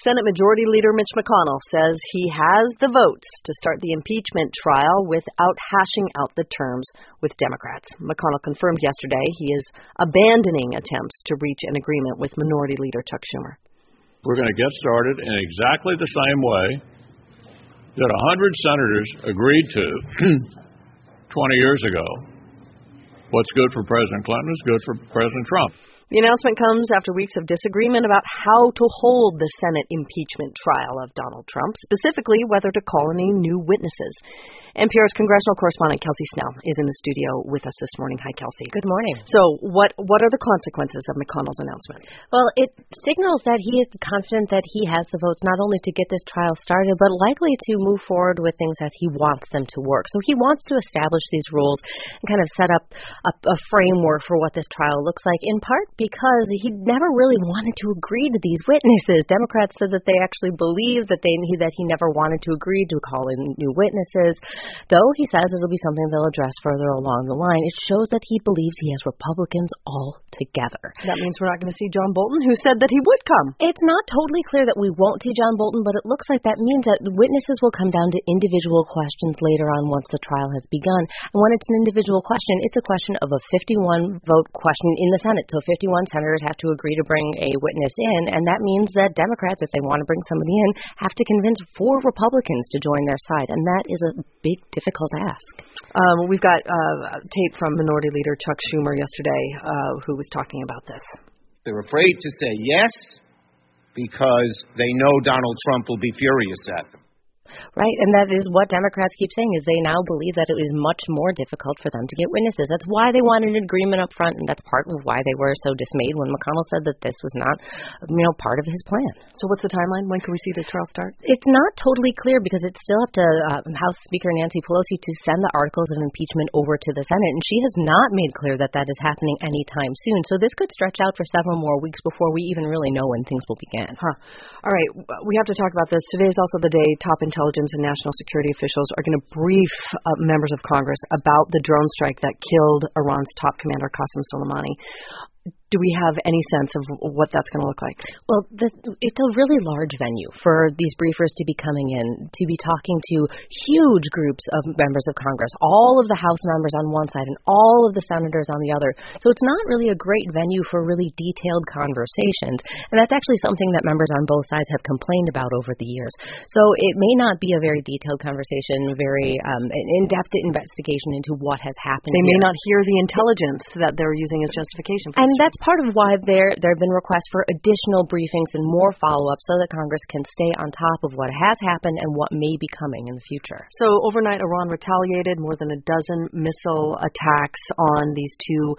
Senate Majority Leader Mitch McConnell says he has the votes to start the impeachment trial without hashing out the terms with Democrats. McConnell confirmed yesterday he is abandoning attempts to reach an agreement with Minority Leader Chuck Schumer. We're going to get started in exactly the same way that 100 senators agreed to 20 years ago. What's good for President Clinton is good for President Trump. The announcement comes after weeks of disagreement about how to hold the Senate impeachment trial of Donald Trump, specifically whether to call any new witnesses. NPR's congressional correspondent Kelsey Snell is in the studio with us this morning. Hi, Kelsey. Good morning. So what are the consequences of McConnell's announcement? Well, it signals that he is confident that he has the votes not only to get this trial started, but likely to move forward with things as he wants them to work. So he wants to establish these rules and kind of set up a framework for what this trial looks like, in part because he never really wanted to agree to these witnesses. Democrats said that they actually believed that he never wanted to agree to call in new witnesses, though he says it'll be something they'll address further along the line. It shows that he believes he has Republicans all together. That means we're not going to see John Bolton, who said that he would come. It's not totally clear that we won't see John Bolton, but it looks like that means that the witnesses will come down to individual questions later on once the trial has begun. And when it's an individual question, it's a question of a 51-vote question in the Senate. So 51 senators have to agree to bring a witness in, and that means that Democrats, if they want to bring somebody in, have to convince 4 Republicans to join their side, and that is a big, difficult ask. We've got tape from Minority Leader Chuck Schumer yesterday, who was talking about this. They're afraid to say yes because they know Donald Trump will be furious at them. Right, and that is what Democrats keep saying, is they now believe that it is much more difficult for them to get witnesses. That's why they wanted an agreement up front, and that's part of why they were so dismayed when McConnell said that this was not, part of his plan. So what's the timeline? When can we see the trial start? It's not totally clear because it's still up to House Speaker Nancy Pelosi to send the articles of impeachment over to the Senate, and she has not made clear that that is happening anytime soon. So this could stretch out for several more weeks before we even really know when things will begin. All right, we have to talk about this. Today is also the day top intelligence and national security officials are going to brief members of Congress about the drone strike that killed Iran's top commander, Qasem Soleimani. Do we have any sense of what that's going to look like? Well, it's a really large venue for these briefers to be coming in, to be talking to huge groups of members of Congress, all of the House members on one side and all of the senators on the other. So it's not really a great venue for really detailed conversations. And that's actually something that members on both sides have complained about over the years. So it may not be a very detailed conversation, very in-depth investigation into what has happened. They may not hear the intelligence that they're using as justification for and that's part of why there have been requests for additional briefings and more follow-up so that Congress can stay on top of what has happened and what may be coming in the future. So overnight, Iran retaliated more than a dozen missile attacks on these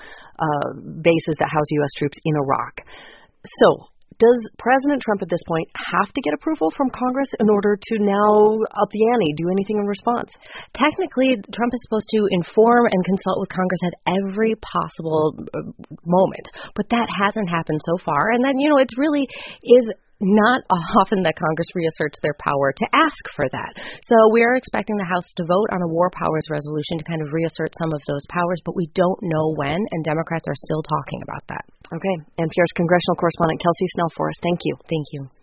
2 bases that house U.S. troops in Iraq. So does President Trump at this point have to get approval from Congress in order to now up the ante, do anything in response? Technically, Trump is supposed to inform and consult with Congress at every possible moment, but that hasn't happened so far. And then, it really is not often that Congress reasserts their power to ask for that. So we are expecting the House to vote on a war powers resolution to kind of reassert some of those powers, but we don't know when, and Democrats are still talking about that. Okay. NPR's congressional correspondent Kelsey Snell for us. Thank you. Thank you.